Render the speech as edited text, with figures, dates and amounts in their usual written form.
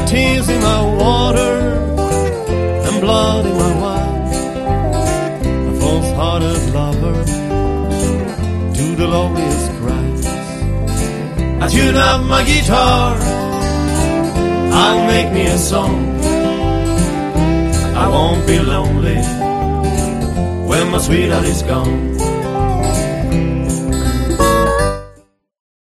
tears in my water and blood in my wine. A false-hearted lover to the lowliest cries. I tune up my guitar, I'll make me a song. I won't be lonely when my sweetheart is gone.